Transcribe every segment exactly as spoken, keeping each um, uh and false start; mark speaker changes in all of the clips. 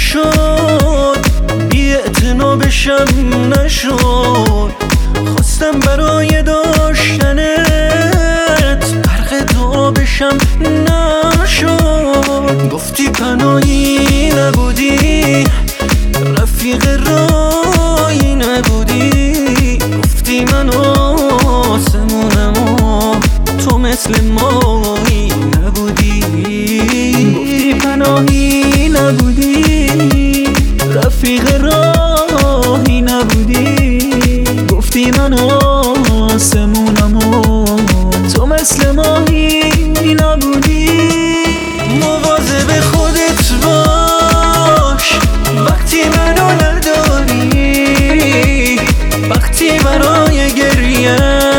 Speaker 1: نشد، بی اعتنا بشم نشد. خواستم برای داشتنت غرق دعا بشم نشد. گفتی پناهی نبودی، رفیق راهی نبودی. گفتی من آسمونم و تو مثل ماهی نبودی. گفتی پناهی نبودی، رفیق راهی نبودی. گفتی من آسمونم و تو مثل ماهی نبودی. مواظب خودت باش وقتی منو نداری، وقتی برای گریه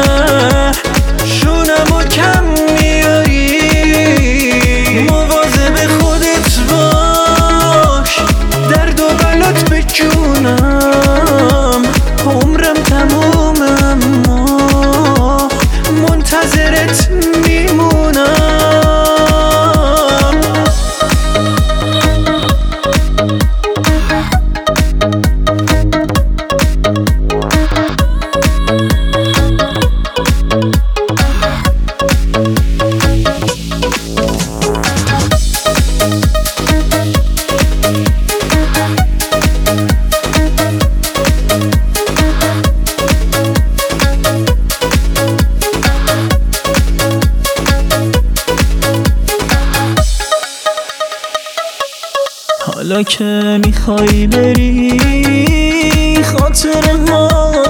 Speaker 1: شونمو کم میاری. مواظب خودت باش، درد و بلات به جونم. عمرم تمومه اما منتظرت میمونم. حالا که میخوای بری، خاطره ها